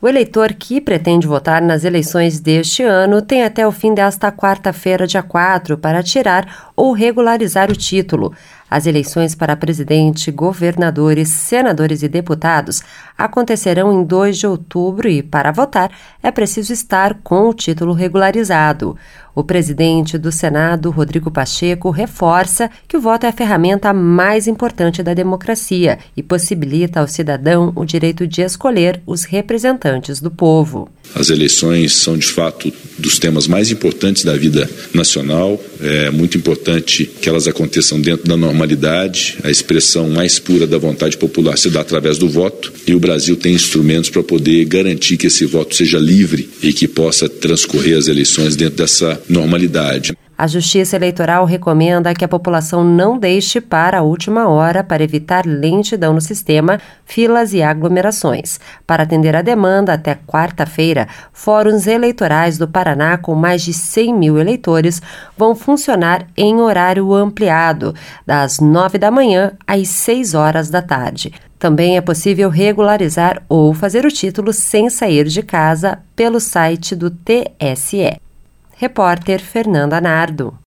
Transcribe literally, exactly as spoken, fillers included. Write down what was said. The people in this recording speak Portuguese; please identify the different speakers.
Speaker 1: O eleitor que pretende votar nas eleições deste ano tem até o fim desta quarta-feira, dia quatro, para tirar ou regularizar o título. As eleições para presidente, governadores, senadores e deputados acontecerão em dois de outubro e, para votar, é preciso estar com o título regularizado. O presidente do Senado, Rodrigo Pacheco, reforça que o voto é a ferramenta mais importante da democracia e possibilita ao cidadão o direito de escolher os representantes do povo.
Speaker 2: As eleições são, de fato, dos temas mais importantes da vida nacional. É muito importante que elas aconteçam dentro da normalidade. A expressão mais pura da vontade popular se dá através do voto. E o Brasil tem instrumentos para poder garantir que esse voto seja livre e que possa transcorrer as eleições dentro dessa normalidade.
Speaker 1: A Justiça Eleitoral recomenda que a população não deixe para a última hora para evitar lentidão no sistema, filas e aglomerações. Para atender a demanda, até quarta-feira, fóruns eleitorais do Paraná com mais de cem mil eleitores vão funcionar em horário ampliado, das nove da manhã às seis horas da tarde. Também é possível regularizar ou fazer o título sem sair de casa pelo site do T S E. Repórter Fernanda Nardo.